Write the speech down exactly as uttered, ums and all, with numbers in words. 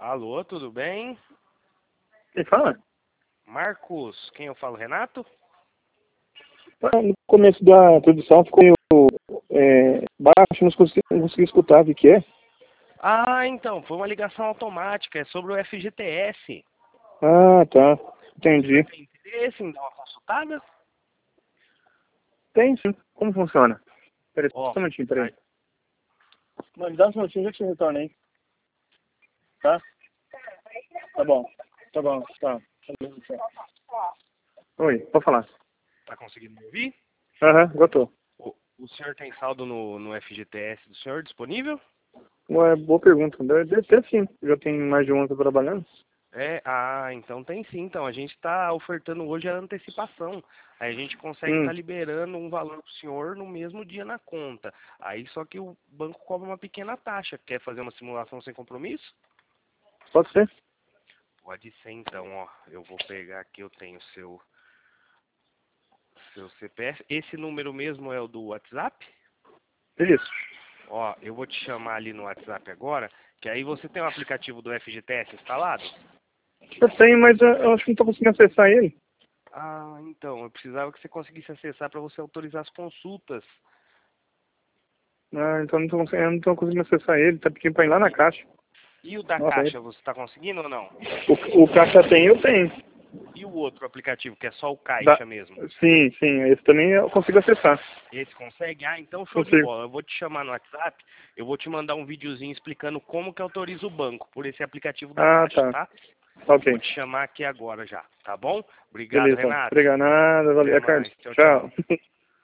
Alô, tudo bem? Quem fala? Marcos, quem eu falo? Renato? Ah, no começo da produção ficou meio é, baixo, não consegui, não consegui escutar o que que é. Ah, então, foi uma ligação automática, é sobre o F G T S. Ah, tá. Você Entendi. tem interesse em dar uma consultada? Tem sim. Como funciona? Peraí, Ó, só um minutinho, a- peraí. Mano, dá um minutinho, já te retorno aí. Tá? Tá bom. Tá bom, tá. Oi, pode falar. tá conseguindo me ouvir? Aham, agora tô. O, o senhor tem saldo no, no F G T S do senhor disponível? Ué, boa pergunta. Deve, deve ter sim. Já tem mais de um ano que eu tô trabalhando. É, ah, então tem sim. Então, a gente está ofertando hoje a antecipação. Aí a gente consegue Hum, estar liberando um valor para o senhor no mesmo dia na conta. Aí só que o banco cobra uma pequena taxa. Quer fazer uma simulação sem compromisso? pode ser? Pode ser então, ó. Eu vou pegar aqui, eu tenho seu seu C P F. Esse número mesmo é o do WhatsApp? Isso. Ó, eu vou te chamar ali no WhatsApp agora, que aí você tem o aplicativo do F G T S instalado? Eu tenho, mas eu, eu acho que não tô conseguindo acessar ele. Ah, então, eu precisava que você conseguisse acessar para você autorizar as consultas. Ah, então não tô, conseguindo- eu não tô conseguindo acessar ele. Tá pedindo pra ir lá na E, caixa. e o da Nossa, aí. Caixa, você está conseguindo ou não? O, o caixa tem, eu tenho. E o outro aplicativo, que é só o Da, Caixa mesmo? sim, sim, esse também eu consigo acessar. Esse consegue? Ah, então show de Consigo. bola. Eu vou te chamar no WhatsApp, eu vou te mandar um videozinho explicando como que autoriza o banco por esse aplicativo da Ah, Caixa, tá. tá? Vou Ok. te chamar aqui agora já, tá bom? Obrigado, Beleza. Renato. Obrigado. Nada, Até valeu, Carlos. mais. Tchau, tchau. Tchau.